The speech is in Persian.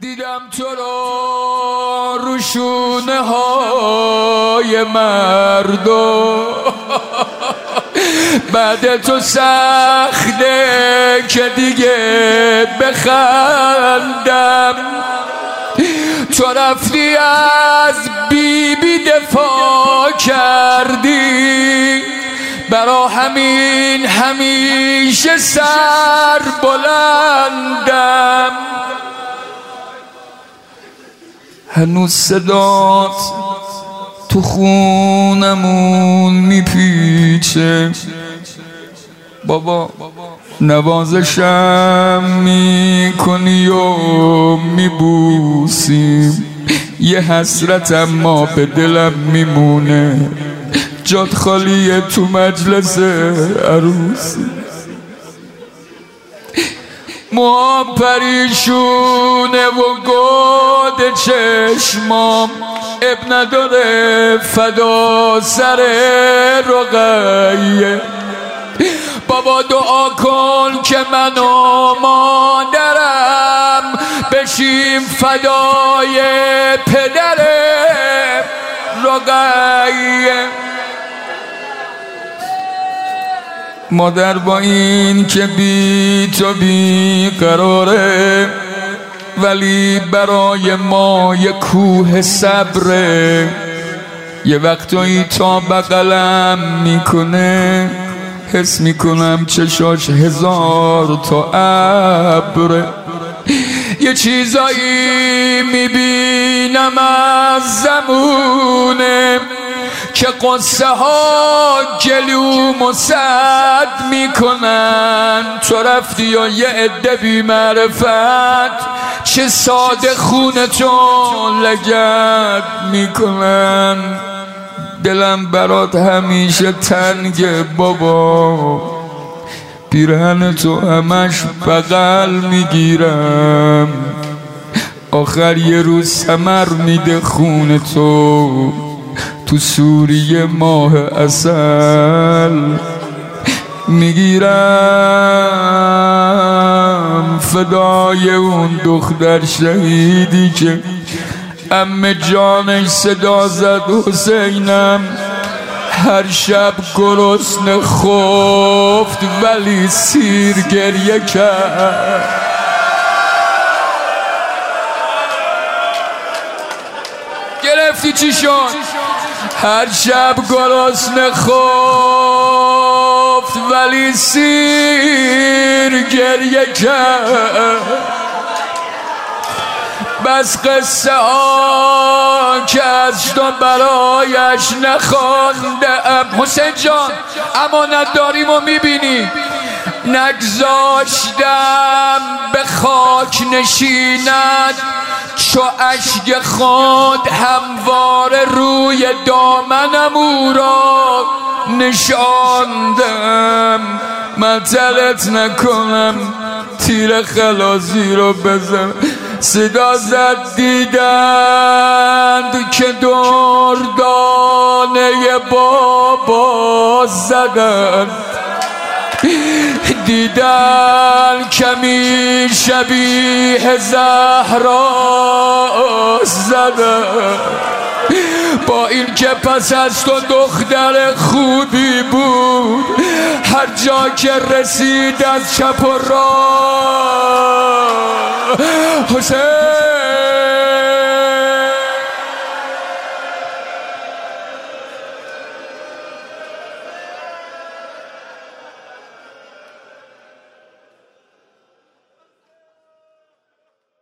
دیدم تو رو شونه های مردم بعد تو سخته که دیگه بخندم. تو رفتی از بیبی دفاع کردی، برا همین همیشه سر بلندم. هنوز صدات تو خونمون میپیچه، بابا نوازشم میکنی و میبوسیم. یه حسرت اما به دلم میمونه، جات خالیه تو مجلس عروسی. موام پریشونه و گود چشمام، اب نداره فدا سر رقیه. بابا دعا کن که من و مادرم بشیم فدای پدر رقیه. مادر با این که بی تو بی قراره، ولی برای ما یه کوه صبره. یه وقتایی تا بغلم میکنه، حس میکنم چشاش 1000 تا ابره. یه چیزایی میبینم از زمونه که قصه ها گلومو سد میکنن. تو رفتی و یه عده بی معرفت چه ساده خونتون لگد میکنن. دلم برات همیشه تنگه بابا، پیرهن تو همش بغل میگیرم. آخر یه روز ثمر میده خون تو سوریه ماه عسل میگیرم. فدای اون دختر شهیدی که عمه جانش صدا زد حسینم، هر شب گرسنه خفت ولی سیر گریه کرد. گرفتی چی شد؟ هر شب گرسنه خفت ولی سیر گریه کرد. بس قصه ها که از تو برایش نخواندم. حسین جان امانت داریم و میبینی، نگذاشتم به خاک نشیند چو اشک خود همواره روی دامنم او را نشاندم. مطلت نکنم تیر خلاصی رو بزن. صدا زد دیدند که دردانه بابا زدند، دیدن کمی شبیه زهرا زدن. با این که پس از تو دختر خوبی بود، هر جا که رسید از چپ و راه حسین